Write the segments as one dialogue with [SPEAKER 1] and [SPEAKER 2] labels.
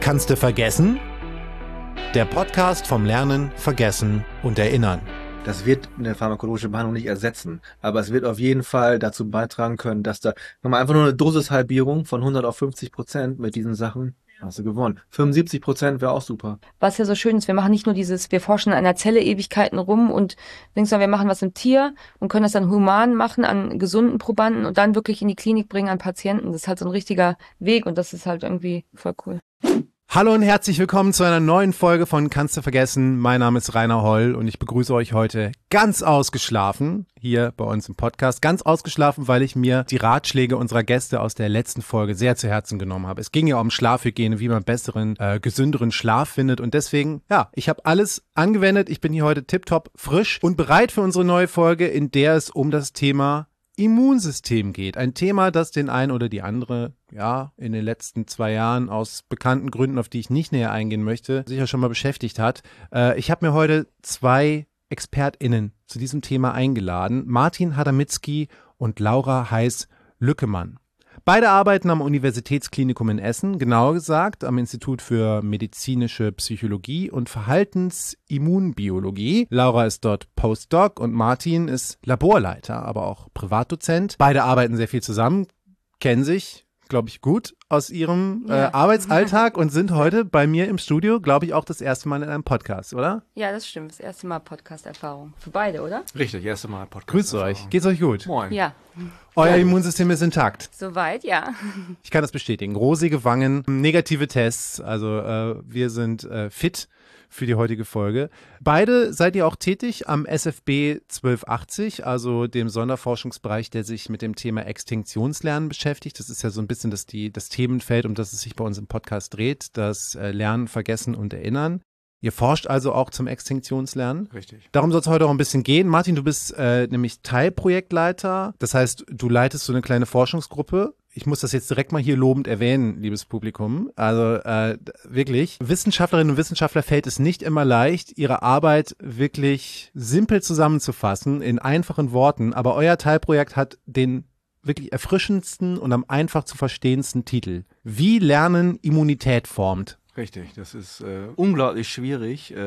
[SPEAKER 1] Kannst du vergessen? Der Podcast vom Lernen, Vergessen und Erinnern.
[SPEAKER 2] Das wird eine pharmakologische Behandlung nicht ersetzen, aber es wird auf jeden Fall dazu beitragen können, dass da nochmal einfach nur eine Dosishalbierung von 100 auf 50% mit diesen Sachen hast du gewonnen. 75% wäre auch super.
[SPEAKER 3] Was ja so schön ist, wir machen nicht nur wir forschen an einer Zelle Ewigkeiten rum und sondern wir machen was im Tier und können das dann human machen an gesunden Probanden und dann wirklich in die Klinik bringen an Patienten. Das ist halt so ein richtiger Weg und das ist halt irgendwie voll cool.
[SPEAKER 1] Hallo und herzlich willkommen zu einer neuen Folge von Kannst du vergessen? Mein Name ist Rainer Holl und ich begrüße euch heute ganz ausgeschlafen hier bei uns im Podcast. Ganz ausgeschlafen, weil ich mir die Ratschläge unserer Gäste aus der letzten Folge sehr zu Herzen genommen habe. Es ging ja um Schlafhygiene, wie man besseren, gesünderen Schlaf findet und deswegen, ja, ich habe alles angewendet. Ich bin hier heute tipptopp frisch und bereit für unsere neue Folge, in der es um das Thema Immunsystem geht. Ein Thema, das den einen oder die andere, ja, in den letzten 2 Jahren aus bekannten Gründen, auf die ich nicht näher eingehen möchte, sicher schon mal beschäftigt hat. Ich habe mir heute 2 ExpertInnen zu diesem Thema eingeladen. Martin Hadamitzki und Laura Heiß-Lückemann. Beide arbeiten am Universitätsklinikum in Essen, genauer gesagt am Institut für medizinische Psychologie und Verhaltensimmunbiologie. Laura ist dort Postdoc und Martin ist Laborleiter, aber auch Privatdozent. Beide arbeiten sehr viel zusammen, kennen sich, glaube ich, gut aus ihrem Arbeitsalltag und sind heute bei mir im Studio, glaube ich, auch das erste Mal in einem Podcast, oder?
[SPEAKER 3] Ja, das stimmt. Das erste Mal Podcast-Erfahrung. Für beide, oder?
[SPEAKER 2] Richtig, erste Mal Podcast.
[SPEAKER 1] Grüßt euch. Geht's euch gut?
[SPEAKER 2] Moin.
[SPEAKER 3] Ja.
[SPEAKER 1] Euer Immunsystem ist intakt.
[SPEAKER 3] Soweit, ja.
[SPEAKER 1] Ich kann das bestätigen. Rosige Wangen, negative Tests, also wir sind fit für die heutige Folge. Beide seid ihr auch tätig am SFB 1280, also dem Sonderforschungsbereich, der sich mit dem Thema Extinktionslernen beschäftigt. Das ist ja so ein bisschen das Themenfeld, um das es sich bei uns im Podcast dreht, das Lernen, Vergessen und Erinnern. Ihr forscht also auch zum Extinktionslernen.
[SPEAKER 2] Richtig.
[SPEAKER 1] Darum soll es heute auch ein bisschen gehen. Martin, du bist nämlich Teilprojektleiter. Das heißt, du leitest so eine kleine Forschungsgruppe. Ich muss das jetzt direkt mal hier lobend erwähnen, liebes Publikum. Also wirklich, Wissenschaftlerinnen und Wissenschaftler fällt es nicht immer leicht, ihre Arbeit wirklich simpel zusammenzufassen in einfachen Worten. Aber euer Teilprojekt hat den wirklich erfrischendsten und am einfach zu verstehendsten Titel. Wie Lernen Immunität formt.
[SPEAKER 2] Richtig, das ist unglaublich schwierig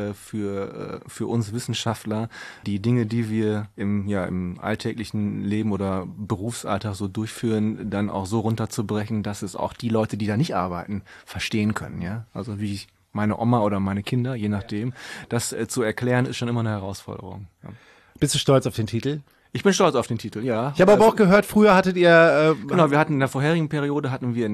[SPEAKER 2] für uns Wissenschaftler, die Dinge, die wir im alltäglichen Leben oder Berufsalltag so durchführen, dann auch so runterzubrechen, dass es auch die Leute, die da nicht arbeiten, verstehen können. Ja, also wie meine Oma oder meine Kinder, je nachdem, das zu erklären, ist schon immer eine Herausforderung. Ja.
[SPEAKER 1] Bist du stolz auf den Titel?
[SPEAKER 2] Ich bin stolz auf den Titel, ja.
[SPEAKER 1] Ich habe aber auch gehört, früher hattet ihr...
[SPEAKER 2] Genau, wir hatten in der vorherigen Periode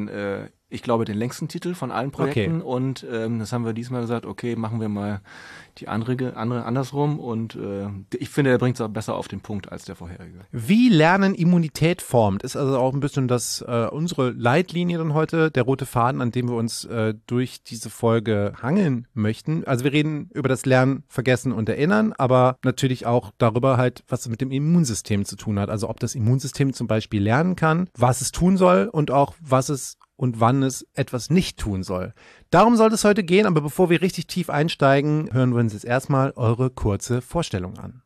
[SPEAKER 2] ich glaube, den längsten Titel von allen Projekten.
[SPEAKER 1] Okay.
[SPEAKER 2] Und das haben wir diesmal gesagt, okay, machen wir mal die andere andersrum. Und ich finde, der bringt es auch besser auf den Punkt als der vorherige.
[SPEAKER 1] Wie Lernen Immunität formt, ist also auch ein bisschen unsere Leitlinie dann heute, der rote Faden, an dem wir uns durch diese Folge hangeln möchten. Also wir reden über das Lernen, Vergessen und Erinnern, aber natürlich auch darüber halt, was es mit dem Immunsystem zu tun hat. Also ob das Immunsystem zum Beispiel lernen kann, was es tun soll und auch was es und wann es etwas nicht tun soll. Darum soll es heute gehen, aber bevor wir richtig tief einsteigen, hören wir uns jetzt erstmal eure kurze Vorstellung an.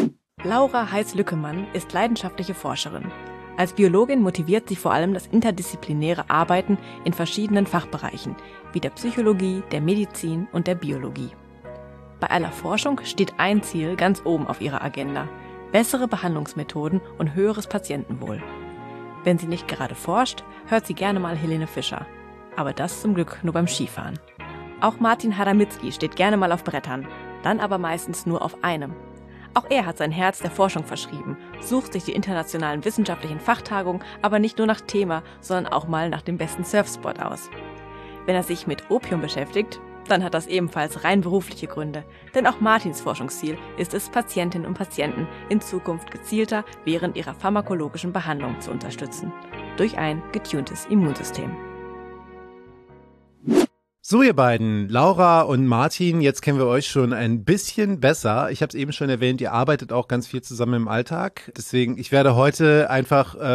[SPEAKER 4] Laura Heiß-Lückemann ist leidenschaftliche Forscherin. Als Biologin motiviert sie vor allem das interdisziplinäre Arbeiten in verschiedenen Fachbereichen, wie der Psychologie, der Medizin und der Biologie. Bei aller Forschung steht ein Ziel ganz oben auf ihrer Agenda: bessere Behandlungsmethoden und höheres Patientenwohl. Wenn sie nicht gerade forscht, hört sie gerne mal Helene Fischer. Aber das zum Glück nur beim Skifahren. Auch Martin Hadamitzki steht gerne mal auf Brettern, dann aber meistens nur auf einem. Auch er hat sein Herz der Forschung verschrieben, sucht sich die internationalen wissenschaftlichen Fachtagungen aber nicht nur nach Thema, sondern auch mal nach dem besten Surfspot aus. Wenn er sich mit Opium beschäftigt, dann hat das ebenfalls rein berufliche Gründe. Denn auch Martins Forschungsziel ist es, Patientinnen und Patienten in Zukunft gezielter während ihrer pharmakologischen Behandlung zu unterstützen. Durch ein getuntes Immunsystem.
[SPEAKER 1] So, ihr beiden, Laura und Martin, jetzt kennen wir euch schon ein bisschen besser. Ich habe es eben schon erwähnt, ihr arbeitet auch ganz viel zusammen im Alltag. Deswegen, ich werde heute einfach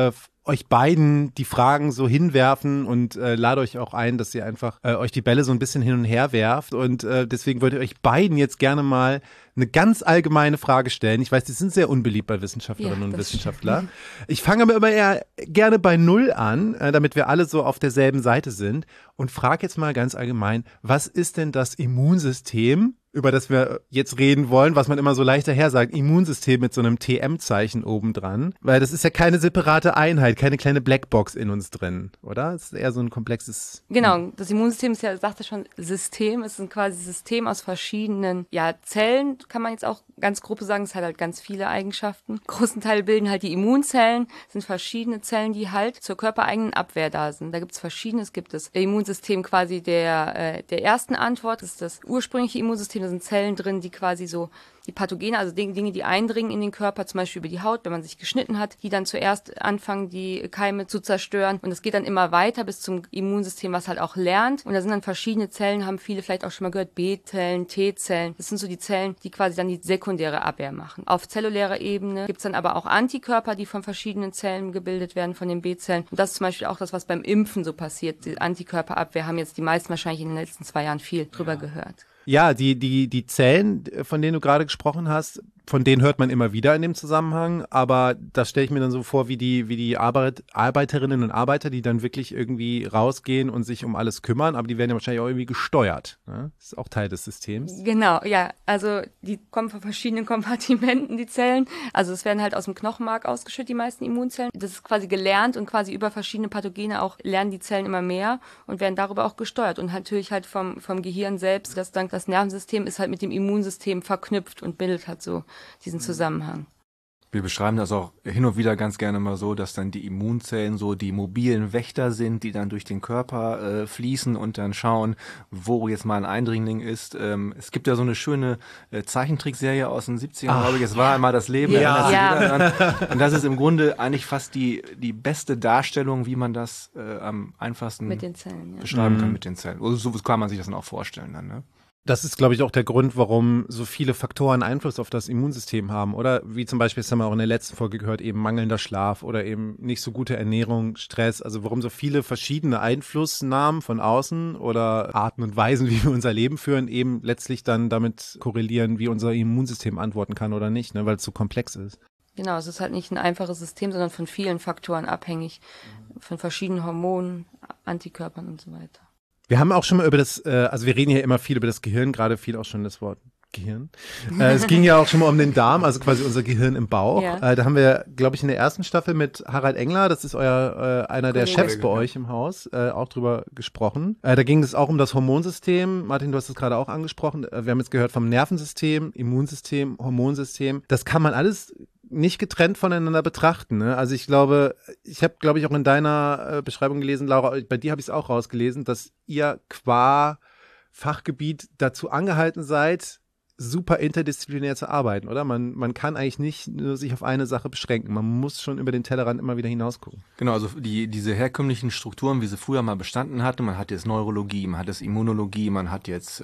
[SPEAKER 1] euch beiden die Fragen so hinwerfen und lade euch auch ein, dass ihr einfach euch die Bälle so ein bisschen hin und her werft und deswegen wollte ich euch beiden jetzt gerne mal eine ganz allgemeine Frage stellen. Ich weiß, die sind sehr unbeliebt bei Wissenschaftlerinnen und Wissenschaftlern. Ich fange aber immer eher gerne bei Null an, damit wir alle so auf derselben Seite sind und frage jetzt mal ganz allgemein, was ist denn das Immunsystem, über das wir jetzt reden wollen, was man immer so leicht daher sagt, Immunsystem mit so einem TM-Zeichen obendran, weil das ist ja keine separate Einheit, keine kleine Blackbox in uns drin, oder? Es ist eher so ein komplexes...
[SPEAKER 3] Genau, das Immunsystem ist ja, sagte schon, System. Es ist ein quasi System aus verschiedenen Zellen, kann man jetzt auch ganz grob sagen. Es hat halt ganz viele Eigenschaften. Großen Teil bilden halt die Immunzellen, das sind verschiedene Zellen, die halt zur körpereigenen Abwehr da sind. Da gibt es verschiedene. Es gibt das Immunsystem quasi der ersten Antwort, das ist das ursprüngliche Immunsystem. Da sind Zellen drin, die quasi so die Pathogene, also Dinge, die eindringen in den Körper, zum Beispiel über die Haut, wenn man sich geschnitten hat, die dann zuerst anfangen, die Keime zu zerstören. Und das geht dann immer weiter bis zum Immunsystem, was halt auch lernt. Und da sind dann verschiedene Zellen, haben viele vielleicht auch schon mal gehört, B-Zellen, T-Zellen. Das sind so die Zellen, die quasi dann die sekundäre Abwehr machen. Auf zellulärer Ebene gibt's dann aber auch Antikörper, die von verschiedenen Zellen gebildet werden, von den B-Zellen. Und das ist zum Beispiel auch das, was beim Impfen so passiert. Die Antikörperabwehr haben jetzt die meisten wahrscheinlich in den letzten 2 Jahren viel drüber gehört.
[SPEAKER 1] Ja, die Zellen, von denen du gerade gesprochen hast, von denen hört man immer wieder in dem Zusammenhang, aber das stelle ich mir dann so vor, wie die Arbeiterinnen und Arbeiter, die dann wirklich irgendwie rausgehen und sich um alles kümmern, aber die werden ja wahrscheinlich auch irgendwie gesteuert. Ne? Das ist auch Teil des Systems.
[SPEAKER 3] Genau, ja, also die kommen von verschiedenen Kompartimenten, die Zellen. Also es werden halt aus dem Knochenmark ausgeschüttet, die meisten Immunzellen. Das ist quasi gelernt und quasi über verschiedene Pathogene auch lernen die Zellen immer mehr und werden darüber auch gesteuert. Und natürlich halt vom Gehirn selbst, das Nervensystem ist halt mit dem Immunsystem verknüpft und bildet halt so diesen Zusammenhang.
[SPEAKER 2] Wir beschreiben das auch hin und wieder ganz gerne mal so, dass dann die Immunzellen so die mobilen Wächter sind, die dann durch den Körper fließen und dann schauen, wo jetzt mal ein Eindringling ist. Es gibt ja so eine schöne Zeichentrickserie aus den 70ern, glaube ich. Es war einmal das Leben.
[SPEAKER 1] Ja.
[SPEAKER 2] Erinnert sich jeder dran. Und das ist im Grunde eigentlich fast die beste Darstellung, wie man das am einfachsten
[SPEAKER 3] mit den Zellen,
[SPEAKER 2] beschreiben kann mit den Zellen. Also so kann man sich das dann auch vorstellen dann, ne?
[SPEAKER 1] Das ist, glaube ich, auch der Grund, warum so viele Faktoren Einfluss auf das Immunsystem haben, oder? Wie zum Beispiel, das haben wir auch in der letzten Folge gehört, eben mangelnder Schlaf oder eben nicht so gute Ernährung, Stress. Also warum so viele verschiedene Einflussnahmen von außen oder Arten und Weisen, wie wir unser Leben führen, eben letztlich dann damit korrelieren, wie unser Immunsystem antworten kann oder nicht, ne? Weil es so komplex ist.
[SPEAKER 3] Genau, es ist halt nicht ein einfaches System, sondern von vielen Faktoren abhängig, von verschiedenen Hormonen, Antikörpern und so weiter.
[SPEAKER 1] Wir haben auch schon mal über also wir reden hier immer viel über das Gehirn, gerade viel auch schon das Wort Gehirn. Es ging ja auch schon mal um den Darm, also quasi unser Gehirn im Bauch.
[SPEAKER 3] Ja.
[SPEAKER 1] Da haben wir, glaube ich, in der ersten Staffel mit Harald Engler, das ist einer der Chefs bei euch im Haus, auch drüber gesprochen. Da ging es auch um das Hormonsystem. Martin, du hast es gerade auch angesprochen. Wir haben jetzt gehört vom Nervensystem, Immunsystem, Hormonsystem. Das kann man alles nicht getrennt voneinander betrachten. Ne? Also ich glaube, ich habe, glaube ich, auch in deiner Beschreibung gelesen, Laura, bei dir habe ich es auch rausgelesen, dass ihr qua Fachgebiet dazu angehalten seid, super interdisziplinär zu arbeiten, oder? Man kann eigentlich nicht nur sich auf eine Sache beschränken. Man muss schon über den Tellerrand immer wieder hinaus gucken.
[SPEAKER 2] Genau, also diese herkömmlichen Strukturen, wie sie früher mal bestanden hatten, man hat jetzt Neurologie, man hat jetzt Immunologie, man hat jetzt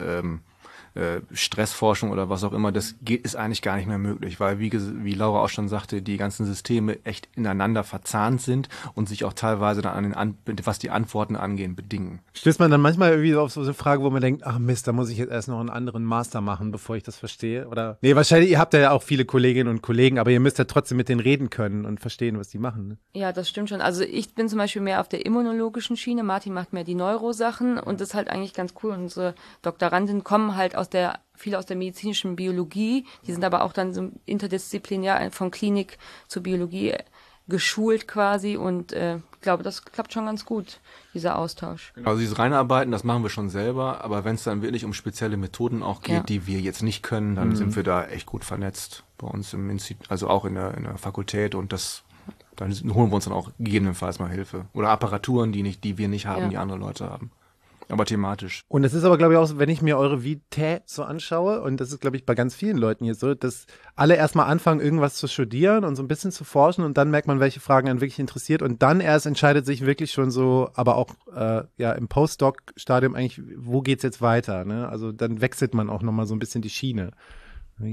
[SPEAKER 2] Stressforschung oder was auch immer, ist eigentlich gar nicht mehr möglich, weil wie Laura auch schon sagte, die ganzen Systeme echt ineinander verzahnt sind und sich auch teilweise dann was die Antworten angehen, bedingen.
[SPEAKER 1] Stößt man dann manchmal irgendwie auf so eine Frage, wo man denkt, ach Mist, da muss ich jetzt erst noch einen anderen Master machen, bevor ich das verstehe? Oder? Nee, wahrscheinlich, ihr habt ja auch viele Kolleginnen und Kollegen, aber ihr müsst ja trotzdem mit denen reden können und verstehen, was die machen. Ne?
[SPEAKER 3] Ja, das stimmt schon. Also ich bin zum Beispiel mehr auf der immunologischen Schiene, Martin macht mehr die Neurosachen und das ist halt eigentlich ganz cool. Unsere Doktorandinnen kommen halt viele aus der medizinischen Biologie, die sind aber auch dann so interdisziplinär von Klinik zur Biologie geschult quasi und ich glaube, das klappt schon ganz gut, dieser Austausch.
[SPEAKER 2] Also dieses Reinarbeiten, das machen wir schon selber, aber wenn es dann wirklich um spezielle Methoden auch geht, die wir jetzt nicht können, dann sind wir da echt gut vernetzt bei uns im Institut, also auch in der Fakultät und dann holen wir uns dann auch gegebenenfalls mal Hilfe. Oder Apparaturen, die wir nicht haben, die andere Leute haben. Aber thematisch.
[SPEAKER 1] Und es ist aber, glaube ich, auch so, wenn ich mir eure Vita so anschaue, und das ist, glaube ich, bei ganz vielen Leuten hier so, dass alle erstmal anfangen, irgendwas zu studieren und so ein bisschen zu forschen und dann merkt man, welche Fragen einen wirklich interessiert und dann erst entscheidet sich wirklich schon so, aber auch im Postdoc-Stadium eigentlich, wo geht's jetzt weiter, ne? Also dann wechselt man auch nochmal so ein bisschen die Schiene. Je nach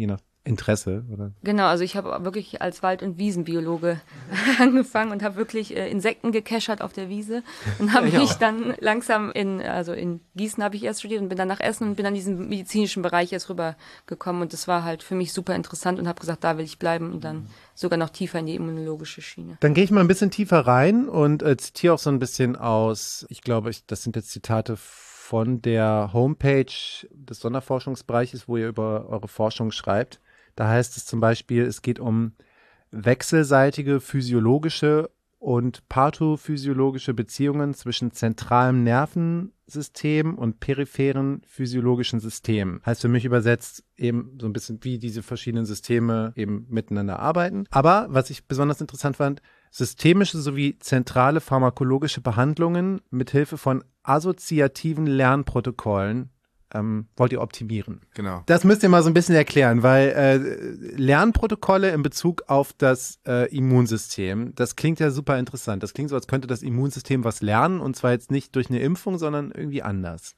[SPEAKER 1] Interesse, oder?
[SPEAKER 3] Genau, also ich habe wirklich als Wald- und Wiesenbiologe angefangen und habe wirklich Insekten gekeschert auf der Wiese und habe mich dann langsam in Gießen habe ich erst studiert und bin dann nach Essen und bin an diesen medizinischen Bereich erst rübergekommen und das war halt für mich super interessant und habe gesagt, da will ich bleiben und dann sogar noch tiefer in die immunologische Schiene.
[SPEAKER 1] Dann gehe ich mal ein bisschen tiefer rein und zitiere auch so ein bisschen aus, ich glaube, das sind jetzt Zitate von der Homepage des Sonderforschungsbereiches, wo ihr über eure Forschung schreibt. Da heißt es zum Beispiel, es geht um wechselseitige physiologische und pathophysiologische Beziehungen zwischen zentralem Nervensystem und peripheren physiologischen Systemen. Heißt für mich übersetzt eben so ein bisschen, wie diese verschiedenen Systeme eben miteinander arbeiten. Aber was ich besonders interessant fand, systemische sowie zentrale pharmakologische Behandlungen mithilfe von assoziativen Lernprotokollen wollt ihr optimieren.
[SPEAKER 2] Genau.
[SPEAKER 1] Das müsst ihr mal so ein bisschen erklären, weil Lernprotokolle in Bezug auf das Immunsystem, das klingt ja super interessant. Das klingt so, als könnte das Immunsystem was lernen und zwar jetzt nicht durch eine Impfung, sondern irgendwie anders.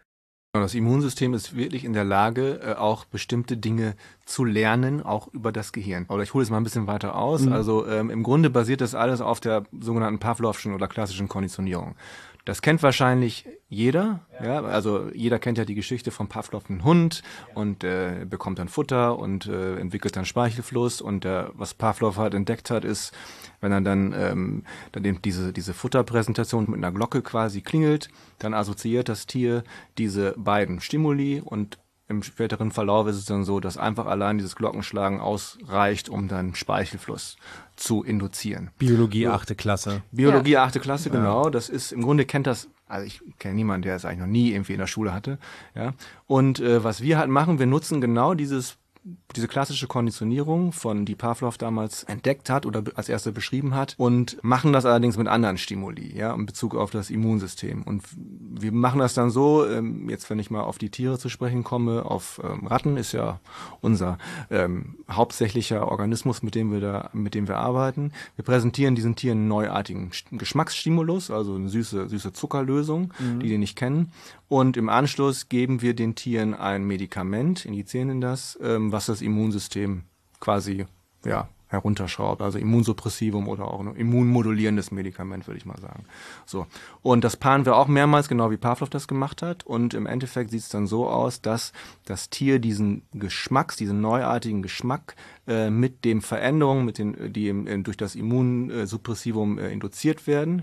[SPEAKER 2] Das Immunsystem ist wirklich in der Lage, auch bestimmte Dinge zu lernen, auch über das Gehirn. Aber ich hole es mal ein bisschen weiter aus. Also im Grunde basiert das alles auf der sogenannten Pavlovschen oder klassischen Konditionierung. Das kennt wahrscheinlich jeder, ja, also jeder kennt ja die Geschichte vom Pavlov, einen Hund und bekommt dann Futter und entwickelt dann Speichelfluss und was Pavlov halt entdeckt hat, ist, wenn er dann eben diese Futterpräsentation mit einer Glocke quasi klingelt, dann assoziiert das Tier diese beiden Stimuli und im späteren Verlauf ist es dann so, dass einfach allein dieses Glockenschlagen ausreicht, um dann Speichelfluss zu induzieren.
[SPEAKER 1] Biologie 8. Klasse.
[SPEAKER 2] Biologie 8. Klasse, genau. Das ist, im Grunde kennt das, also ich kenne niemanden, der es eigentlich noch nie irgendwie in der Schule hatte. Ja. Und was wir halt machen, wir nutzen genau diese klassische Konditionierung, die Pavlov damals entdeckt hat oder als erste beschrieben hat und machen das allerdings mit anderen Stimuli, ja, in Bezug auf das Immunsystem. Und wir machen das dann so, jetzt wenn ich mal auf die Tiere zu sprechen komme, auf Ratten ist ja unser hauptsächlicher Organismus, mit dem wir arbeiten. Wir präsentieren diesen Tieren einen neuartigen Geschmacksstimulus, also eine süße Zuckerlösung, die nicht kennen. Und im Anschluss geben wir den Tieren ein Medikament, injizieren in das, was das Immunsystem quasi herunterschraubt, also Immunsuppressivum oder auch ein immunmodulierendes Medikament, würde ich mal sagen. So. Und das paaren wir auch mehrmals, genau wie Pavlov das gemacht hat. Und im Endeffekt sieht es dann so aus, dass das Tier diesen neuartigen Geschmack mit den Veränderungen, die durch das Immunsuppressivum induziert werden,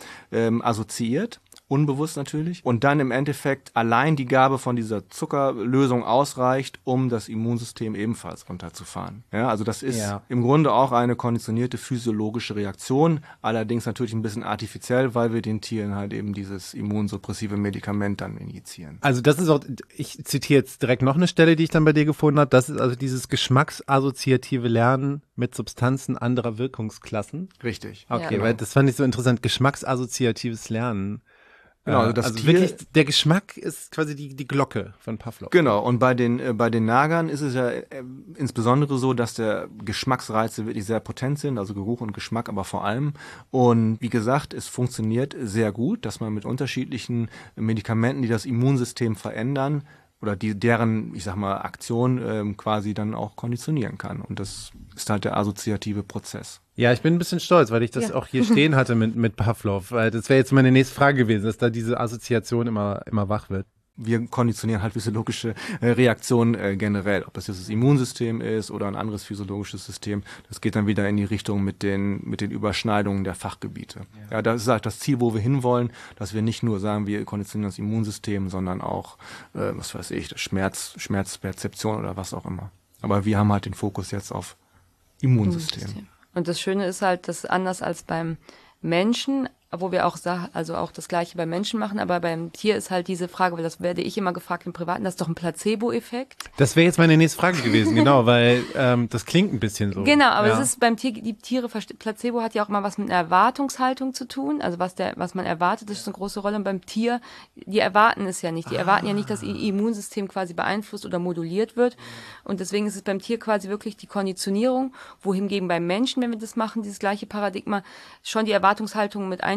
[SPEAKER 2] assoziiert. Unbewusst natürlich. Und dann im Endeffekt allein die Gabe von dieser Zuckerlösung ausreicht, um das Immunsystem ebenfalls runterzufahren. Ja, also das ist im Grunde auch eine konditionierte physiologische Reaktion, allerdings natürlich ein bisschen artifiziell, weil wir den Tieren halt eben dieses immunsuppressive Medikament dann injizieren.
[SPEAKER 1] Also das ist auch, ich zitiere jetzt direkt noch eine Stelle, die ich dann bei dir gefunden habe, das ist also dieses geschmacksassoziative Lernen mit Substanzen anderer Wirkungsklassen.
[SPEAKER 2] Richtig.
[SPEAKER 1] Okay, weil das fand ich so interessant, geschmacksassoziatives Lernen.
[SPEAKER 2] Genau, also das Tier,
[SPEAKER 1] wirklich, der Geschmack ist quasi die Glocke von Pavlov.
[SPEAKER 2] Genau, und bei den Nagern ist es ja insbesondere so, dass der Geschmacksreize wirklich sehr potent sind, also Geruch und Geschmack, aber vor allem. Und wie gesagt, es funktioniert sehr gut, dass man mit unterschiedlichen Medikamenten, die das Immunsystem verändern, oder deren, ich sag mal, Aktion quasi dann auch konditionieren kann. Und das ist halt der assoziative Prozess.
[SPEAKER 1] Ja, ich bin ein bisschen stolz, weil ich das auch hier stehen hatte mit Pavlov. Weil das wäre jetzt meine nächste Frage gewesen, dass da diese Assoziation immer wach wird.
[SPEAKER 2] Wir konditionieren halt physiologische Reaktionen generell. Ob das jetzt das Immunsystem ist oder ein anderes physiologisches System, das geht dann wieder in die Richtung mit den Überschneidungen der Fachgebiete. Ja, das ist halt das Ziel, wo wir hinwollen, dass wir nicht nur sagen, wir konditionieren das Immunsystem, sondern auch, was weiß ich, Schmerzperzeption oder was auch immer. Aber wir haben halt den Fokus jetzt auf Immunsystem.
[SPEAKER 3] Und das Schöne ist halt, dass anders als beim Menschen, wo wir auch auch das Gleiche beim Menschen machen, aber beim Tier ist halt diese Frage, weil das werde ich immer gefragt im Privaten, das ist doch ein Placebo-Effekt.
[SPEAKER 1] Das wäre jetzt meine nächste Frage gewesen, genau, weil das klingt ein bisschen so.
[SPEAKER 3] Genau, aber es ist beim Tier, die Tiere, Placebo hat ja auch immer was mit einer Erwartungshaltung zu tun, also was man erwartet, das ist eine große Rolle. Und beim Tier, die erwarten es ja nicht, die erwarten ja nicht, dass ihr Immunsystem quasi beeinflusst oder moduliert wird. Und deswegen ist es beim Tier quasi wirklich die Konditionierung, wohingegen beim Menschen, wenn wir das machen, dieses gleiche Paradigma, schon die Erwartungshaltung mit einschließt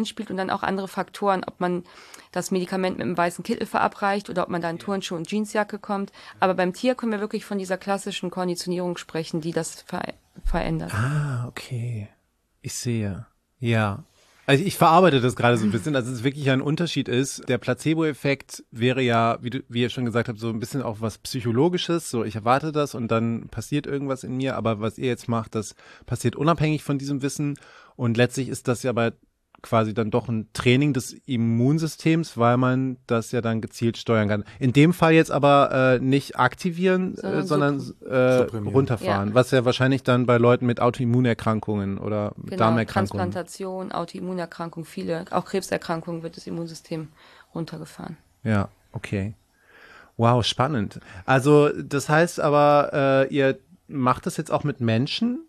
[SPEAKER 3] reinspielt und dann auch andere Faktoren, ob man das Medikament mit einem weißen Kittel verabreicht oder ob man da in Turnschuhe und Jeansjacke kommt. Aber beim Tier können wir wirklich von dieser klassischen Konditionierung sprechen, die das verändert.
[SPEAKER 1] Ah, okay. Ich sehe. Ja. Also ich verarbeite das gerade so ein bisschen, dass es wirklich ein Unterschied ist. Der Placebo-Effekt wäre ja, wie ihr schon gesagt habt, so ein bisschen auch was Psychologisches. So, ich erwarte das und dann passiert irgendwas in mir. Aber was ihr jetzt macht, das passiert unabhängig von diesem Wissen. Und letztlich ist das ja aber quasi dann doch ein Training des Immunsystems, weil man das ja dann gezielt steuern kann. In dem Fall jetzt aber nicht aktivieren, sondern runterfahren, was ja wahrscheinlich dann bei Leuten mit Autoimmunerkrankungen oder Darmerkrankungen.
[SPEAKER 3] Transplantation, Autoimmunerkrankung, viele, auch Krebserkrankungen wird das Immunsystem runtergefahren.
[SPEAKER 1] Ja, okay. Wow, spannend. Also das heißt aber, ihr macht das jetzt auch mit Menschen?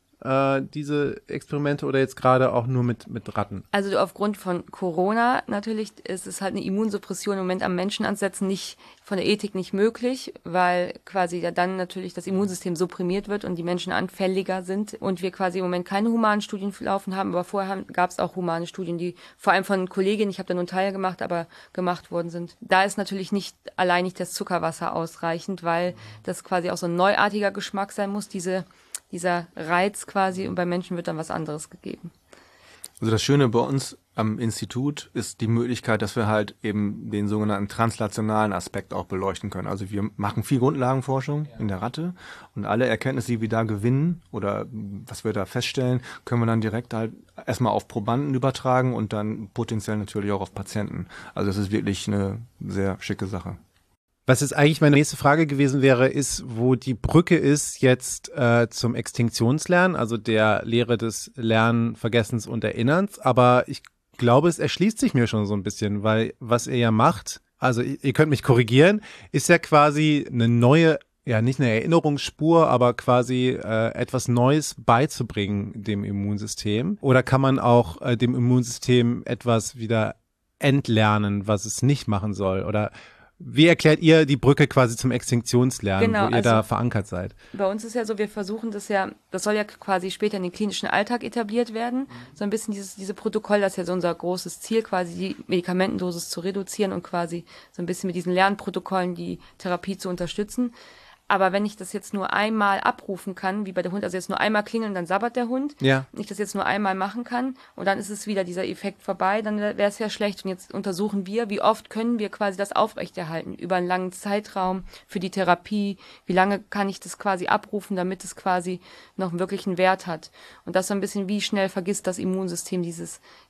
[SPEAKER 1] Diese Experimente oder jetzt gerade auch nur mit Ratten?
[SPEAKER 3] Also aufgrund von Corona natürlich ist es halt eine Immunsuppression im Moment am Menschen ansetzen nicht von der Ethik nicht möglich, weil quasi ja dann natürlich das Immunsystem supprimiert wird und die Menschen anfälliger sind und wir quasi im Moment keine humanen Studien laufen haben, aber vorher gab es auch humane Studien, die vor allem von Kolleginnen, ich habe da nur einen Teil gemacht, aber gemacht worden sind. Da ist natürlich nicht alleinig das Zuckerwasser ausreichend, weil das quasi auch so ein neuartiger Geschmack sein muss, dieser Reiz quasi, und bei Menschen wird dann was anderes gegeben.
[SPEAKER 2] Also das Schöne bei uns am Institut ist die Möglichkeit, dass wir halt eben den sogenannten translationalen Aspekt auch beleuchten können. Also wir machen viel Grundlagenforschung in der Ratte und alle Erkenntnisse, die wir da gewinnen oder was wir da feststellen, können wir dann direkt halt erstmal auf Probanden übertragen und dann potenziell natürlich auch auf Patienten. Also es ist wirklich eine sehr schicke Sache.
[SPEAKER 1] Was jetzt eigentlich meine nächste Frage gewesen wäre, ist, wo die Brücke ist jetzt zum Extinktionslernen, also der Lehre des Lernen, Vergessens und Erinnerns. Aber ich glaube, es erschließt sich mir schon so ein bisschen, weil was ihr ja macht, also ihr könnt mich korrigieren, ist ja quasi eine neue, ja nicht eine Erinnerungsspur, aber quasi etwas Neues beizubringen dem Immunsystem. Oder kann man auch dem Immunsystem etwas wieder entlernen, was es nicht machen soll? Oder wie erklärt ihr die Brücke quasi zum Extinktionslernen, wo ihr da verankert seid?
[SPEAKER 3] Bei uns ist ja so, wir versuchen das soll ja quasi später in den klinischen Alltag etabliert werden. So ein bisschen diese Protokoll, das ist ja so unser großes Ziel, quasi die Medikamentendosis zu reduzieren und quasi so ein bisschen mit diesen Lernprotokollen die Therapie zu unterstützen. Aber wenn ich das jetzt nur einmal abrufen kann, wie bei der Hund, also jetzt nur einmal klingeln, dann sabbert der Hund. Ja. Wenn ich das jetzt nur einmal machen kann und dann ist es wieder dieser Effekt vorbei, dann wäre es ja schlecht. Und jetzt untersuchen wir, wie oft können wir quasi das aufrechterhalten über einen langen Zeitraum für die Therapie. Wie lange kann ich das quasi abrufen, damit es quasi noch wirklich einen Wert hat. Und das so ein bisschen, wie schnell vergisst das Immunsystem diese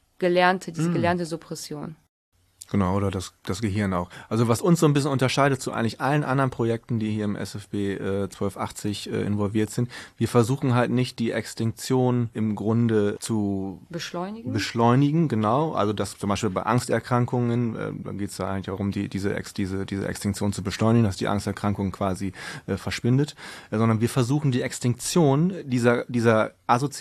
[SPEAKER 3] gelernte Suppression.
[SPEAKER 2] Genau, oder das Gehirn auch. Also was uns so ein bisschen unterscheidet zu eigentlich allen anderen Projekten, die hier im SFB 1280 involviert sind, wir versuchen halt nicht die Extinktion im Grunde zu beschleunigen, genau. Also das zum Beispiel bei Angsterkrankungen, da geht es ja eigentlich darum, diese Extinktion zu beschleunigen, dass die Angsterkrankung quasi verschwindet, sondern wir versuchen die Extinktion dieser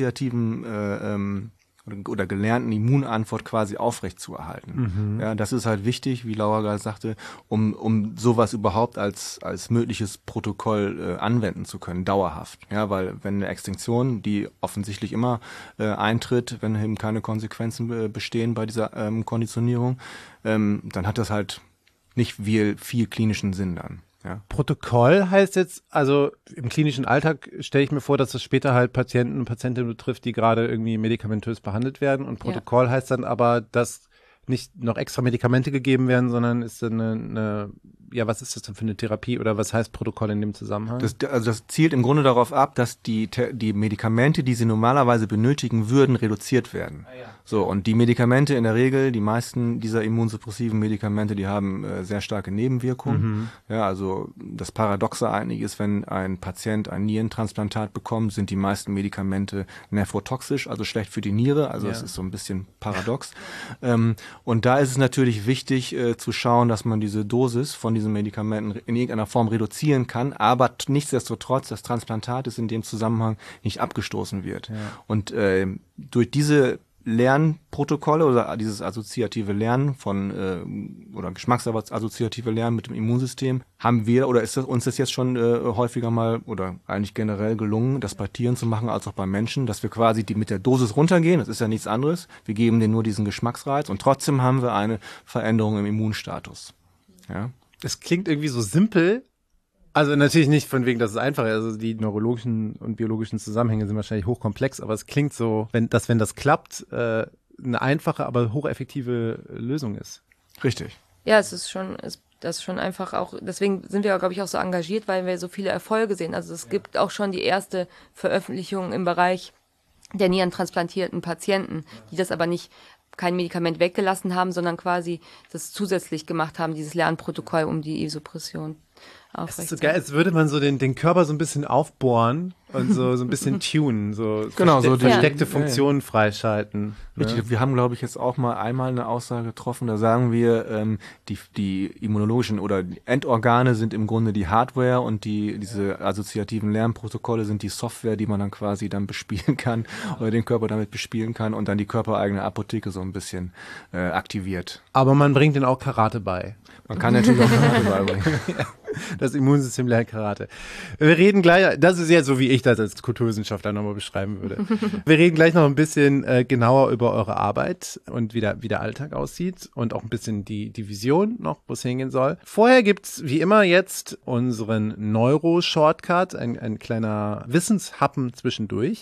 [SPEAKER 2] assoziativen oder gelernten Immunantwort quasi aufrechtzuerhalten. Ja, das ist halt wichtig, wie Laura gerade sagte, um sowas überhaupt als mögliches Protokoll anwenden zu können, dauerhaft. Ja, weil wenn eine Extinktion, die offensichtlich immer eintritt, wenn eben keine Konsequenzen bestehen bei dieser Konditionierung, dann hat das halt nicht viel klinischen Sinn dann. Ja.
[SPEAKER 1] Protokoll heißt jetzt, also im klinischen Alltag stelle ich mir vor, dass das später halt Patienten und Patientinnen betrifft, die gerade irgendwie medikamentös behandelt werden. Und Protokoll heißt dann aber, dass nicht noch extra Medikamente gegeben werden, sondern ist eine was ist das denn für eine Therapie oder was heißt Protokoll in dem Zusammenhang?
[SPEAKER 2] Das zielt im Grunde darauf ab, dass die Medikamente, die sie normalerweise benötigen würden, reduziert werden. Ah, ja. So, und die Medikamente in der Regel, die meisten dieser immunsuppressiven Medikamente, die haben sehr starke Nebenwirkungen. Ja, also das Paradoxe eigentlich ist, wenn ein Patient ein Nierentransplantat bekommt, sind die meisten Medikamente nephrotoxisch, also schlecht für die Niere. Also es ist so ein bisschen paradox. Und da ist es natürlich wichtig zu schauen, dass man diese Dosis von diesen Medikamenten in irgendeiner Form reduzieren kann, aber nichtsdestotrotz das Transplantat ist in dem Zusammenhang nicht abgestoßen wird. Ja. Und durch diese Lernprotokolle oder dieses assoziative Lernen oder geschmacksassoziative Lernen mit dem Immunsystem haben wir, oder ist uns das jetzt schon häufiger mal oder eigentlich generell gelungen, das bei Tieren zu machen als auch bei Menschen, dass wir quasi die mit der Dosis runtergehen, das ist ja nichts anderes, wir geben denen nur diesen Geschmacksreiz und trotzdem haben wir eine Veränderung im Immunstatus. Ja.
[SPEAKER 1] Es klingt irgendwie so simpel. Also natürlich nicht von wegen, dass es einfach ist. Also die neurologischen und biologischen Zusammenhänge sind wahrscheinlich hochkomplex, aber es klingt so, wenn das klappt, eine einfache, aber hocheffektive Lösung ist.
[SPEAKER 2] Richtig.
[SPEAKER 3] Ja, das ist schon einfach auch, deswegen sind wir, glaube ich, auch so engagiert, weil wir so viele Erfolge sehen. Also es gibt auch schon die erste Veröffentlichung im Bereich der nierentransplantierten Patienten, die das aber nicht kein Medikament weggelassen haben, sondern quasi das zusätzlich gemacht haben, dieses Lernprotokoll, um die Isopression
[SPEAKER 1] aufrecht. Es ist so geil, als würde man so den Körper so ein bisschen aufbohren und so ein bisschen tunen, so
[SPEAKER 2] genau,
[SPEAKER 1] versteckte Funktionen freischalten.
[SPEAKER 2] Richtig, ne? Wir haben, glaube ich, jetzt auch einmal eine Aussage getroffen, da sagen wir, die immunologischen oder die Endorgane sind im Grunde die Hardware und diese assoziativen Lernprotokolle sind die Software, die man dann quasi dann bespielen kann oder den Körper damit bespielen kann und dann die körpereigene Apotheke so ein bisschen aktiviert.
[SPEAKER 1] Aber man bringt ihnen auch Karate bei.
[SPEAKER 2] Man kann natürlich auch Karate beibringen.
[SPEAKER 1] Das Immunsystem lernt Karate. Wir reden gleich, das ist jetzt so, wie ich das als Kulturwissenschaftler nochmal beschreiben würde. Wir reden gleich noch ein bisschen genauer über eure Arbeit und wie der Alltag aussieht und auch ein bisschen die Vision noch, wo es hingehen soll. Vorher gibt's wie immer jetzt unseren Neuro-Shortcut, ein kleiner Wissenshappen zwischendurch.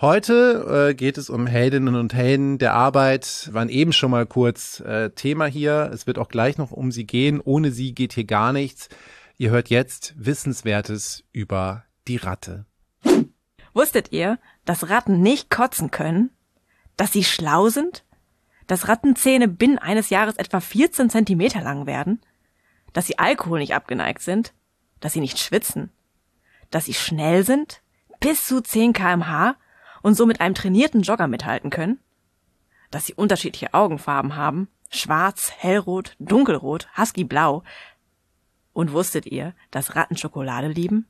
[SPEAKER 1] Heute geht es um Heldinnen und Helden der Arbeit, waren eben schon mal kurz Thema hier. Es wird auch gleich noch um sie gehen. Ohne sie geht hier gar nichts. Ihr hört jetzt Wissenswertes über die Ratte.
[SPEAKER 4] Wusstet ihr, dass Ratten nicht kotzen können? Dass sie schlau sind? Dass Rattenzähne binnen eines Jahres etwa 14 Zentimeter lang werden? Dass sie Alkohol nicht abgeneigt sind? Dass sie nicht schwitzen? Dass sie schnell sind? Bis zu 10 km/h und so mit einem trainierten Jogger mithalten können? Dass sie unterschiedliche Augenfarben haben? Schwarz, hellrot, dunkelrot, husky-blau. Und wusstet ihr, dass Ratten Schokolade lieben?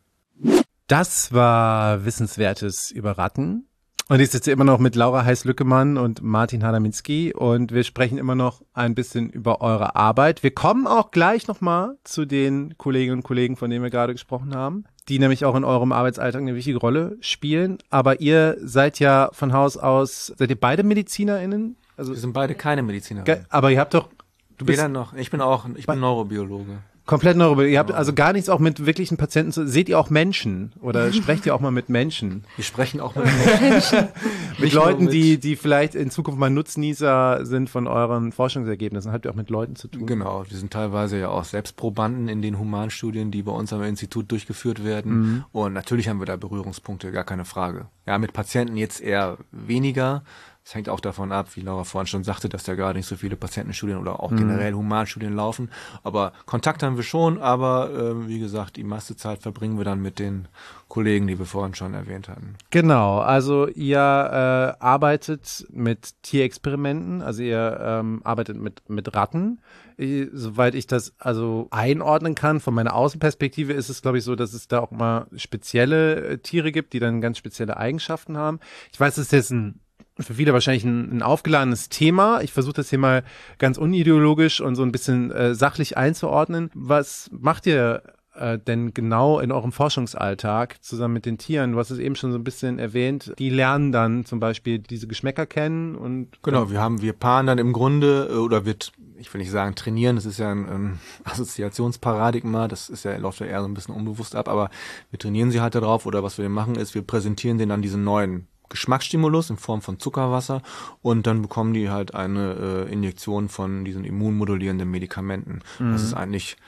[SPEAKER 1] Das war Wissenswertes über Ratten. Und ich sitze immer noch mit Laura Heiß-Lückemann und Martin Hadaminski und wir sprechen immer noch ein bisschen über eure Arbeit. Wir kommen auch gleich nochmal zu den Kolleginnen und Kollegen, von denen wir gerade gesprochen haben, die nämlich auch in eurem Arbeitsalltag eine wichtige Rolle spielen. Aber ihr seid ja von Haus aus, seid ihr beide MedizinerInnen?
[SPEAKER 2] Also, wir sind beide keine MedizinerInnen.
[SPEAKER 1] Aber ihr habt doch...
[SPEAKER 2] Weder noch. Ich bin Neurobiologe.
[SPEAKER 1] Komplett Neurobiologe. Ihr habt also gar nichts auch mit wirklichen Patienten zu... Seht ihr auch Menschen? Oder sprecht ihr auch mal mit Menschen?
[SPEAKER 2] Wir sprechen auch mit Menschen.
[SPEAKER 1] Mit Leuten, die vielleicht in Zukunft mal Nutznießer sind von euren Forschungsergebnissen. Habt ihr auch mit Leuten zu tun?
[SPEAKER 2] Genau. Wir sind teilweise ja auch Selbstprobanden in den Humanstudien, die bei uns am Institut durchgeführt werden. Mhm. Und natürlich haben wir da Berührungspunkte, gar keine Frage. Ja, mit Patienten jetzt eher weniger. Es hängt auch davon ab, wie Laura vorhin schon sagte, dass da gerade nicht so viele Patientenstudien oder auch generell Humanstudien laufen. Aber Kontakt haben wir schon, aber wie gesagt, die meiste Zeit verbringen wir dann mit den Kollegen, die wir vorhin schon erwähnt hatten.
[SPEAKER 1] Genau, also ihr arbeitet mit Tierexperimenten, also ihr arbeitet mit Ratten. Soweit ich das also einordnen kann, von meiner Außenperspektive ist es, glaube ich, so, dass es da auch mal spezielle Tiere gibt, die dann ganz spezielle Eigenschaften haben. Ich weiß, es ist jetzt für viele wahrscheinlich ein aufgeladenes Thema. Ich versuche das hier mal ganz unideologisch und so ein bisschen sachlich einzuordnen. Was macht ihr denn genau in eurem Forschungsalltag zusammen mit den Tieren? Du hast es eben schon so ein bisschen erwähnt. Die lernen dann zum Beispiel diese Geschmäcker kennen und...
[SPEAKER 2] Genau, wir paaren dann im Grunde, ich will nicht sagen trainieren, das ist ja ein Assoziationsparadigma, läuft ja eher so ein bisschen unbewusst ab, aber wir trainieren sie halt darauf, oder was wir machen ist, wir präsentieren denen dann diesen neuen Geschmacksstimulus in Form von Zuckerwasser und dann bekommen die halt eine Injektion von diesen immunmodulierenden Medikamenten. Mhm. Das ist eigentlich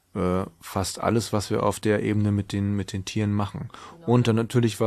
[SPEAKER 2] fast alles, was wir auf der Ebene mit den Tieren machen. Genau. Und dann natürlich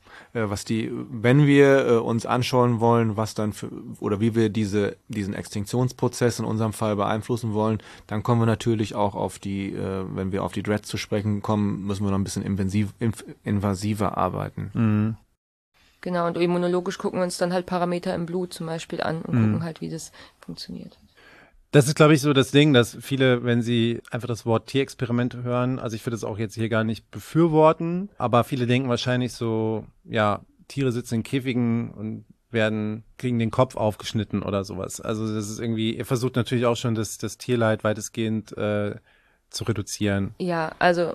[SPEAKER 2] wenn wir uns anschauen wollen, was dann oder wie wir diesen Extinktionsprozess in unserem Fall beeinflussen wollen, dann kommen wir natürlich auch auf wenn wir auf die Dreads zu sprechen kommen, müssen wir noch ein bisschen invasiver arbeiten.
[SPEAKER 1] Mhm.
[SPEAKER 3] Genau, und immunologisch gucken wir uns dann halt Parameter im Blut zum Beispiel an und gucken halt, wie das funktioniert.
[SPEAKER 1] Das ist, glaube ich, so das Ding, dass viele, wenn sie einfach das Wort Tierexperimente hören, also ich würde es auch jetzt hier gar nicht befürworten, aber viele denken wahrscheinlich so, ja, Tiere sitzen in Käfigen und kriegen den Kopf aufgeschnitten oder sowas. Also das ist irgendwie, ihr versucht natürlich auch schon das Tierleid weitestgehend zu reduzieren.
[SPEAKER 3] Ja, also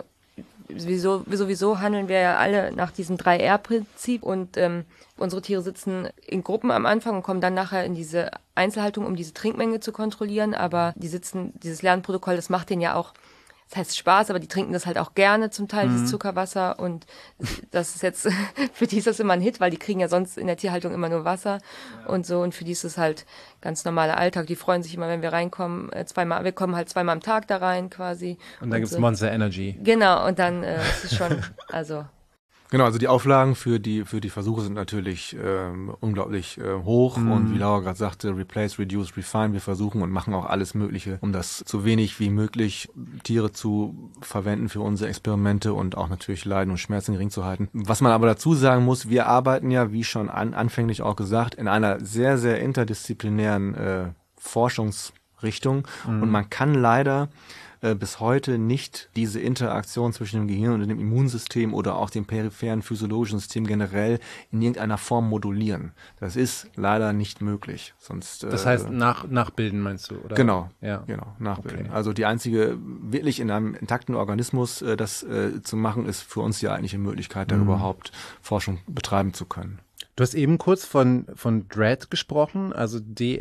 [SPEAKER 3] sowieso handeln wir ja alle nach diesem 3R-Prinzip und unsere Tiere sitzen in Gruppen am Anfang und kommen dann nachher in diese Einzelhaltung, um diese Trinkmenge zu kontrollieren, aber dieses Lernprotokoll, das macht denen ja auch, das heißt Spaß, aber die trinken das halt auch gerne zum Teil, dieses Zuckerwasser, und das ist jetzt, für die ist das immer ein Hit, weil die kriegen ja sonst in der Tierhaltung immer nur Wasser und so, und für die ist es halt ganz normaler Alltag. Die freuen sich immer, wenn wir reinkommen, wir kommen halt 2-mal am Tag da rein quasi.
[SPEAKER 1] Und dann gibt's
[SPEAKER 3] so.
[SPEAKER 1] Monster Energy.
[SPEAKER 3] Genau, und dann ist es schon, also...
[SPEAKER 2] Genau, also die Auflagen für die Versuche sind natürlich unglaublich hoch und wie Laura gerade sagte, replace, reduce, refine, wir versuchen und machen auch alles Mögliche, um das so wenig wie möglich Tiere zu verwenden für unsere Experimente und auch natürlich Leiden und Schmerzen gering zu halten. Was man aber dazu sagen muss, wir arbeiten ja, wie schon anfänglich auch gesagt, in einer sehr, sehr interdisziplinären Forschungsrichtung und man kann leider bis heute nicht diese Interaktion zwischen dem Gehirn und dem Immunsystem oder auch dem peripheren physiologischen System generell in irgendeiner Form modulieren. Das ist leider nicht möglich. Sonst,
[SPEAKER 1] das heißt nachbilden, meinst du? Oder?
[SPEAKER 2] Genau,
[SPEAKER 1] ja.
[SPEAKER 2] Genau, nachbilden.
[SPEAKER 1] Okay.
[SPEAKER 2] Also die einzige, wirklich in einem intakten Organismus das zu machen, ist für uns die eigentliche Möglichkeit, da überhaupt Forschung betreiben zu können.
[SPEAKER 1] Du hast eben kurz von DREAD gesprochen, also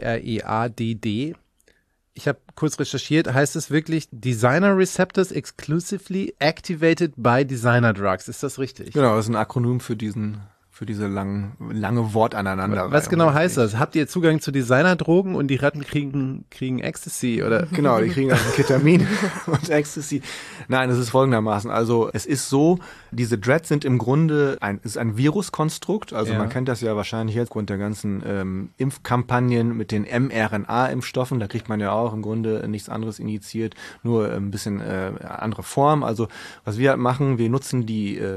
[SPEAKER 1] DREADD. Ich habe kurz recherchiert, heißt es wirklich Designer Receptors exclusively activated by Designer Drugs. Ist das richtig?
[SPEAKER 2] Genau, das ist ein Akronym für diese lange Wortaneinanderreihung.
[SPEAKER 1] Was genau heißt das? Habt ihr Zugang zu Designerdrogen und die Ratten kriegen Ecstasy, oder?
[SPEAKER 2] Genau, die kriegen also Ketamin und Ecstasy. Nein, es ist folgendermaßen. Also es ist so, diese DREADs sind im Grunde ein Viruskonstrukt. Also man kennt das ja wahrscheinlich jetzt aufgrund der ganzen Impfkampagnen mit den mRNA-Impfstoffen. Da kriegt man ja auch im Grunde nichts anderes injiziert, nur ein bisschen andere Form. Also was wir halt machen, wir nutzen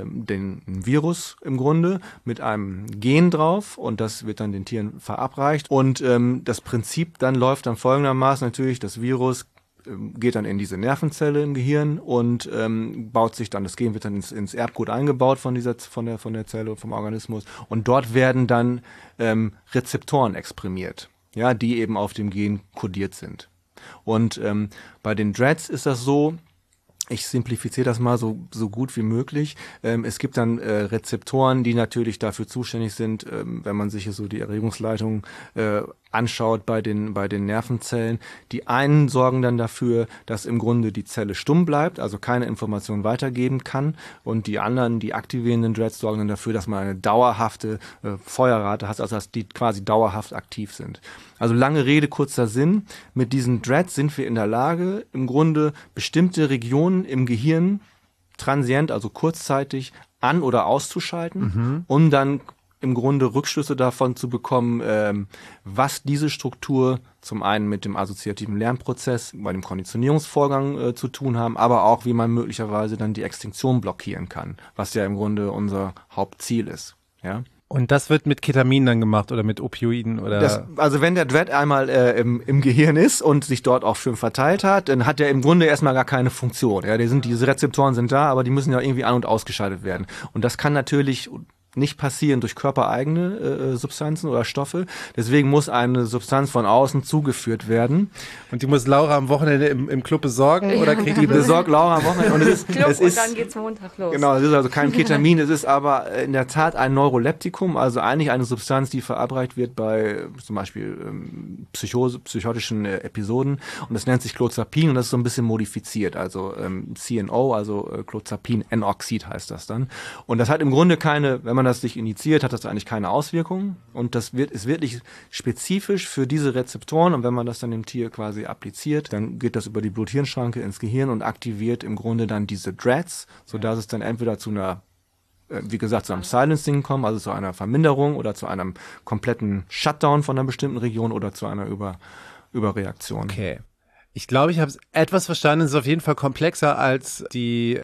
[SPEAKER 2] den Virus im Grunde mit einem Gen drauf und das wird dann den Tieren verabreicht. Und das Prinzip dann läuft dann folgendermaßen natürlich, das Virus geht dann in diese Nervenzelle im Gehirn und baut sich dann, das Gen wird dann ins Erbgut eingebaut von der Zelle, vom Organismus, und dort werden dann Rezeptoren exprimiert, ja, die eben auf dem Gen kodiert sind. Und bei den DREADs ist das so, ich simplifiziere das mal so gut wie möglich. Es gibt dann Rezeptoren, die natürlich dafür zuständig sind, wenn man sich so die Erregungsleitung anschaut bei den Nervenzellen. Die einen sorgen dann dafür, dass im Grunde die Zelle stumm bleibt, also keine Information weitergeben kann. Und die anderen, die aktivierenden DREADs, sorgen dann dafür, dass man eine dauerhafte Feuerrate hat, also dass die quasi dauerhaft aktiv sind. Also lange Rede, kurzer Sinn. Mit diesen DREADs sind wir in der Lage, im Grunde bestimmte Regionen im Gehirn transient, also kurzzeitig an- oder auszuschalten, um dann im Grunde Rückschlüsse davon zu bekommen, was diese Struktur zum einen mit dem assoziativen Lernprozess bei dem Konditionierungsvorgang zu tun haben, aber auch, wie man möglicherweise dann die Extinktion blockieren kann, was ja im Grunde unser Hauptziel ist. Ja.
[SPEAKER 1] Und das wird mit Ketamin dann gemacht oder mit Opioiden oder?
[SPEAKER 2] Also wenn der DREAD einmal im Gehirn ist und sich dort auch schön verteilt hat, dann hat der im Grunde erstmal gar keine Funktion. Ja, diese Rezeptoren sind da, aber die müssen ja irgendwie an- und ausgeschaltet werden. Und das kann natürlich nicht passieren durch körpereigene Substanzen oder Stoffe. Deswegen muss eine Substanz von außen zugeführt werden.
[SPEAKER 1] Und die muss Laura am Wochenende im Club besorgen oder kriegt
[SPEAKER 2] die besorgt Laura am Wochenende? Und es ist,
[SPEAKER 3] dann geht's Montag los.
[SPEAKER 2] Genau, es ist also kein Ketamin, es ist aber in der Tat ein Neuroleptikum, also eigentlich eine Substanz, die verabreicht wird bei zum Beispiel psychotischen Episoden, und das nennt sich Clozapin und das ist so ein bisschen modifiziert, also CNO, also Clozapin-N-Oxid heißt das dann. Und das hat im Grunde keine, wenn man das sich injiziert, hat das eigentlich keine Auswirkungen, und ist wirklich spezifisch für diese Rezeptoren, und wenn man das dann dem Tier quasi appliziert, dann geht das über die Blut-Hirn-Schranke ins Gehirn und aktiviert im Grunde dann diese DREADs, sodass es dann entweder zu einer, wie gesagt, zu einem Silencing kommt, also zu einer Verminderung oder zu einem kompletten Shutdown von einer bestimmten Region oder zu einer Überreaktion.
[SPEAKER 1] Okay. Ich glaube, ich habe es etwas verstanden. Es ist auf jeden Fall komplexer als die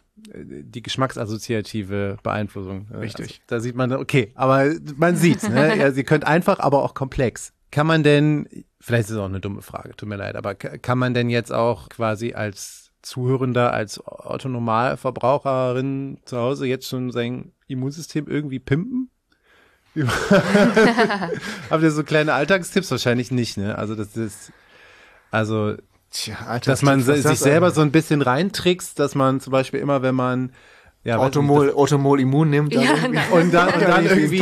[SPEAKER 1] geschmacksassoziative Beeinflussung.
[SPEAKER 2] Richtig.
[SPEAKER 1] Also, da sieht man, okay, aber man sieht's, ne? Ja, sie könnt einfach, aber auch komplex. Kann man denn, vielleicht ist es auch eine dumme Frage, tut mir leid, aber kann man denn jetzt auch quasi als Zuhörender, als Otto-Normalverbraucherin zu Hause jetzt schon sein Immunsystem irgendwie pimpen? Habt ihr so kleine Alltagstipps? Wahrscheinlich nicht, ne? Also das ist, also, dass man sich selber so ein bisschen reintrickst, dass man zum Beispiel immer, wenn man
[SPEAKER 2] Automol Immun nimmt
[SPEAKER 1] und dann irgendwie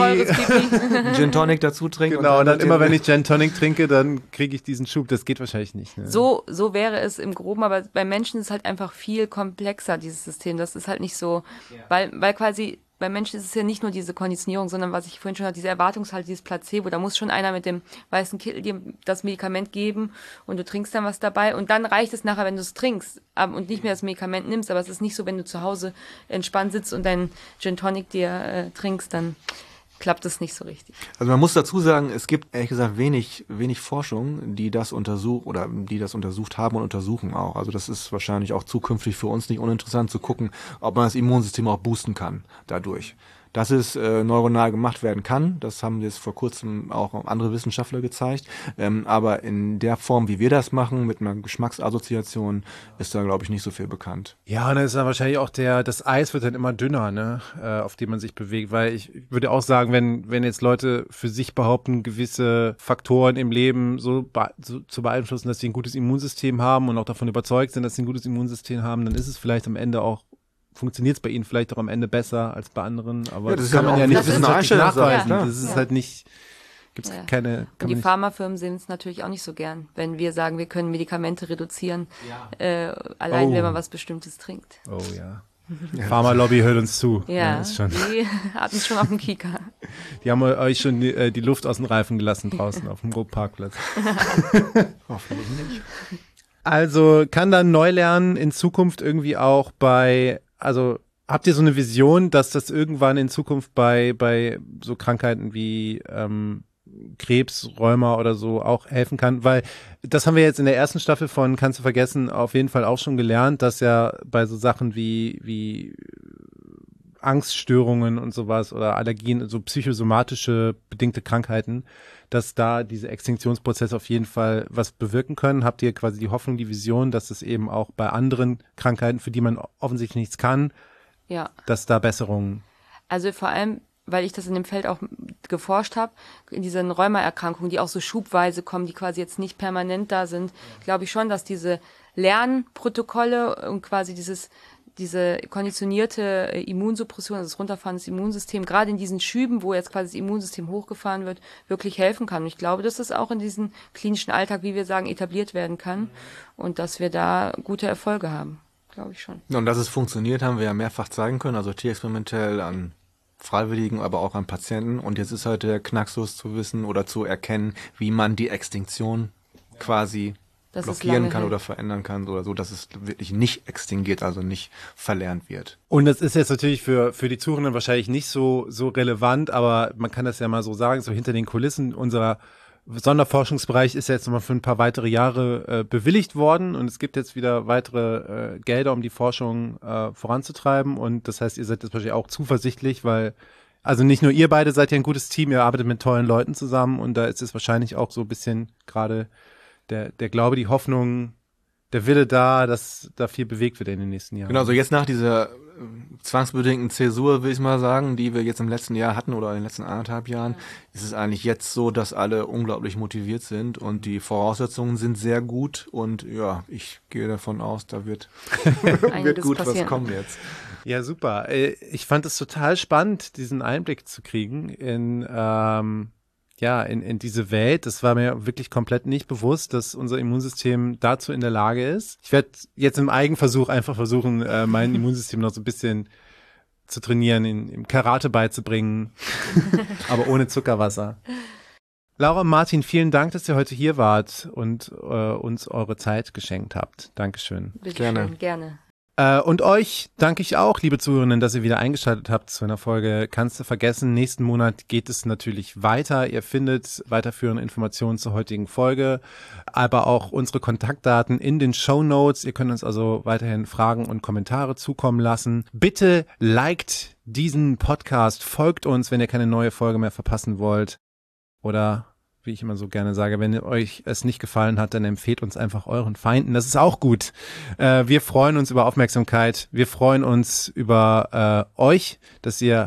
[SPEAKER 2] Gin Tonic dazu trinkt.
[SPEAKER 1] Genau, und dann immer, wenn ich Gin Tonic trinke, dann kriege ich diesen Schub. Das geht wahrscheinlich nicht. Ne?
[SPEAKER 3] So wäre es im Groben, aber bei Menschen ist es halt einfach viel komplexer, dieses System. Das ist halt nicht so, weil quasi bei Menschen ist es ja nicht nur diese Konditionierung, sondern was ich vorhin schon hatte, diese Erwartungshaltung, dieses Placebo. Da muss schon einer mit dem weißen Kittel dir das Medikament geben und du trinkst dann was dabei und dann reicht es nachher, wenn du es trinkst und nicht mehr das Medikament nimmst. Aber es ist nicht so, wenn du zu Hause entspannt sitzt und deinen Gin Tonic dir trinkst, dann klappt es nicht so richtig.
[SPEAKER 2] Also man muss dazu sagen, es gibt ehrlich gesagt wenig Forschung, die das untersucht oder die das untersucht haben und untersuchen auch. Also das ist wahrscheinlich auch zukünftig für uns nicht uninteressant zu gucken, ob man das Immunsystem auch boosten kann dadurch. Dass es neuronal gemacht werden kann, das haben jetzt vor kurzem auch andere Wissenschaftler gezeigt. Aber in der Form, wie wir das machen, mit einer Geschmacksassoziation, ist da, glaube ich, nicht so viel bekannt.
[SPEAKER 1] Ja, und dann ist dann wahrscheinlich auch das Eis wird dann immer dünner, ne, auf dem man sich bewegt. Weil ich würde auch sagen, wenn jetzt Leute für sich behaupten, gewisse Faktoren im Leben so zu beeinflussen, dass sie ein gutes Immunsystem haben und auch davon überzeugt sind, dass sie ein gutes Immunsystem haben, dann ist es vielleicht am Ende auch funktioniert es bei ihnen vielleicht auch am Ende besser als bei anderen, aber
[SPEAKER 2] ja,
[SPEAKER 1] das kann man ja nicht wissenschaftlich nachweisen.
[SPEAKER 3] Ja.
[SPEAKER 1] Das ist halt nicht, gibt's keine.
[SPEAKER 3] Und die Pharmafirmen sehen es natürlich auch nicht so gern, wenn wir sagen, wir können Medikamente reduzieren, allein wenn man was Bestimmtes trinkt.
[SPEAKER 1] Oh ja. Pharma-Lobby hört uns zu.
[SPEAKER 3] Ja,
[SPEAKER 1] ist schon.
[SPEAKER 3] Die hatten es schon auf dem Kieker.
[SPEAKER 1] Die haben euch schon die Luft aus den Reifen gelassen draußen auf dem Parkplatz.
[SPEAKER 2] Hoffentlich nicht.
[SPEAKER 1] Also kann dann Neulernen in Zukunft irgendwie auch also habt ihr so eine Vision, dass das irgendwann in Zukunft bei so Krankheiten wie Krebs, Rheuma oder so auch helfen kann? Weil das haben wir jetzt in der ersten Staffel von Kannst du vergessen auf jeden Fall auch schon gelernt, dass ja bei so Sachen wie Angststörungen und sowas oder Allergien, so psychosomatische bedingte Krankheiten, dass da diese Extinktionsprozesse auf jeden Fall was bewirken können. Habt ihr quasi die Hoffnung, die Vision, dass es eben auch bei anderen Krankheiten, für die man offensichtlich nichts kann, dass da Besserungen?
[SPEAKER 3] Also vor allem, weil ich das in dem Feld auch geforscht habe, in diesen Rheumaerkrankungen, die auch so schubweise kommen, die quasi jetzt nicht permanent da sind, glaube ich schon, dass diese Lernprotokolle und quasi diese konditionierte Immunsuppression, also das Runterfahren des Immunsystems, gerade in diesen Schüben, wo jetzt quasi das Immunsystem hochgefahren wird, wirklich helfen kann. Und ich glaube, dass das auch in diesem klinischen Alltag, wie wir sagen, etabliert werden kann und dass wir da gute Erfolge haben, glaube ich schon.
[SPEAKER 2] Und dass es funktioniert, haben wir ja mehrfach zeigen können, also tierexperimentell an Freiwilligen, aber auch an Patienten. Und jetzt ist halt der Knacksus zu wissen oder zu erkennen, wie man die Extinktion quasi blockieren kann oder verändern kann oder so, dass es wirklich nicht extinguiert, also nicht verlernt wird.
[SPEAKER 1] Und das ist jetzt natürlich für die Zuhörenden wahrscheinlich nicht so relevant, aber man kann das ja mal so sagen, so hinter den Kulissen unserer Sonderforschungsbereich ist jetzt nochmal für ein paar weitere Jahre bewilligt worden und es gibt jetzt wieder weitere Gelder, um die Forschung voranzutreiben und das heißt, ihr seid jetzt wahrscheinlich auch zuversichtlich, weil also nicht nur ihr beide seid ja ein gutes Team, ihr arbeitet mit tollen Leuten zusammen und da ist es wahrscheinlich auch so ein bisschen gerade der Glaube, die Hoffnung, der Wille da, dass da viel bewegt wird in den nächsten Jahren.
[SPEAKER 2] Genau, also jetzt nach dieser zwangsbedingten Zäsur, will ich mal sagen, die wir jetzt im letzten Jahr hatten oder in den letzten 1,5 Jahren, ist es eigentlich jetzt so, dass alle unglaublich motiviert sind und die Voraussetzungen sind sehr gut und ja, ich gehe davon aus, da wird gut was kommen jetzt.
[SPEAKER 1] Ja, super. Ich fand es total spannend, diesen Einblick zu kriegen in diese Welt. Das war mir wirklich komplett nicht bewusst, dass unser Immunsystem dazu in der Lage ist. Ich werde jetzt im Eigenversuch einfach versuchen, mein Immunsystem noch so ein bisschen zu trainieren, im Karate beizubringen, aber ohne Zuckerwasser. Laura und Martin, vielen Dank, dass ihr heute hier wart und uns eure Zeit geschenkt habt. Dankeschön.
[SPEAKER 3] Gerne.
[SPEAKER 1] Und euch danke ich auch, liebe Zuhörerinnen, dass ihr wieder eingeschaltet habt zu einer Folge Kannst du vergessen. Nächsten Monat geht es natürlich weiter. Ihr findet weiterführende Informationen zur heutigen Folge, aber auch unsere Kontaktdaten in den Shownotes. Ihr könnt uns also weiterhin Fragen und Kommentare zukommen lassen. Bitte liked diesen Podcast, folgt uns, wenn ihr keine neue Folge mehr verpassen wollt. Oder wie ich immer so gerne sage, wenn euch es nicht gefallen hat, dann empfehlt uns einfach euren Feinden. Das ist auch gut. Wir freuen uns über Aufmerksamkeit. Wir freuen uns über euch, dass ihr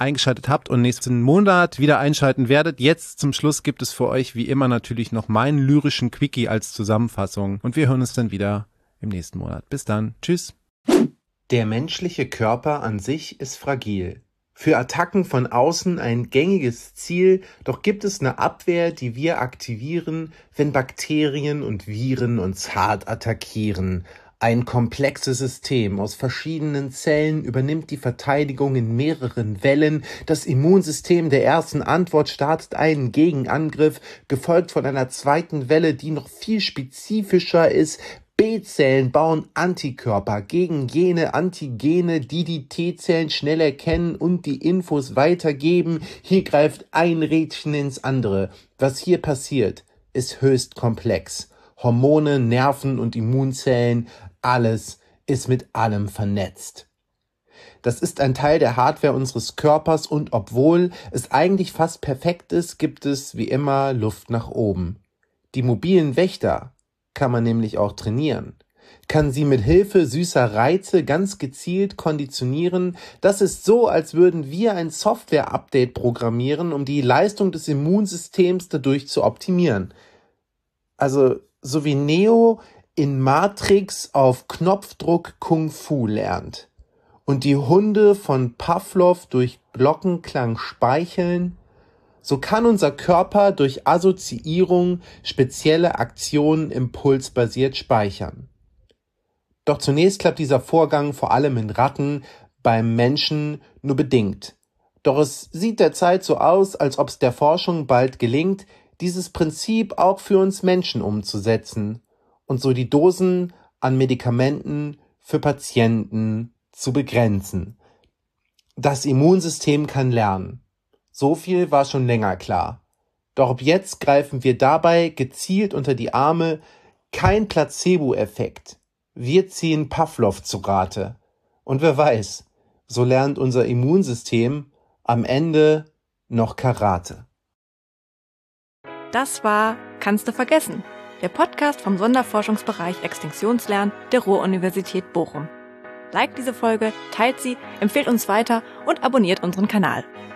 [SPEAKER 1] eingeschaltet habt und nächsten Monat wieder einschalten werdet. Jetzt zum Schluss gibt es für euch wie immer natürlich noch meinen lyrischen Quickie als Zusammenfassung. Und wir hören uns dann wieder im nächsten Monat. Bis dann. Tschüss. Der menschliche Körper an sich ist fragil. Für Attacken von außen ein gängiges Ziel, doch gibt es eine Abwehr, die wir aktivieren, wenn Bakterien und Viren uns hart attackieren. Ein komplexes System aus verschiedenen Zellen übernimmt die Verteidigung in mehreren Wellen. Das Immunsystem der ersten Antwort startet einen Gegenangriff, gefolgt von einer zweiten Welle, die noch viel spezifischer ist. B-Zellen bauen Antikörper gegen jene Antigene, die die T-Zellen schnell erkennen und die Infos weitergeben. Hier greift ein Rädchen ins andere. Was hier passiert, ist höchst komplex. Hormone, Nerven und Immunzellen, alles ist mit allem vernetzt. Das ist ein Teil der Hardware unseres Körpers und obwohl es eigentlich fast perfekt ist, gibt es wie immer Luft nach oben. Die mobilen Wächter kann man nämlich auch trainieren, kann sie mit Hilfe süßer Reize ganz gezielt konditionieren. Das ist so, als würden wir ein Software-Update programmieren, um die Leistung des Immunsystems dadurch zu optimieren. Also so wie Neo in Matrix auf Knopfdruck Kung Fu lernt und die Hunde von Pavlov durch Glockenklang speicheln, so kann unser Körper durch Assoziierung spezielle Aktionen impulsbasiert speichern. Doch zunächst klappt dieser Vorgang vor allem in Ratten, beim Menschen nur bedingt. Doch es sieht derzeit so aus, als ob es der Forschung bald gelingt, dieses Prinzip auch für uns Menschen umzusetzen und so die Dosen an Medikamenten für Patienten zu begrenzen. Das Immunsystem kann lernen. So viel war schon länger klar. Doch ab jetzt greifen wir dabei gezielt unter die Arme. Kein Placebo-Effekt. Wir ziehen Pavlov zu Rate. Und wer weiß, so lernt unser Immunsystem am Ende noch Karate.
[SPEAKER 4] Das war Kannst du vergessen? Der Podcast vom Sonderforschungsbereich Extinktionslernen der Ruhr-Universität Bochum. Liked diese Folge, teilt sie, empfehlt uns weiter und abonniert unseren Kanal.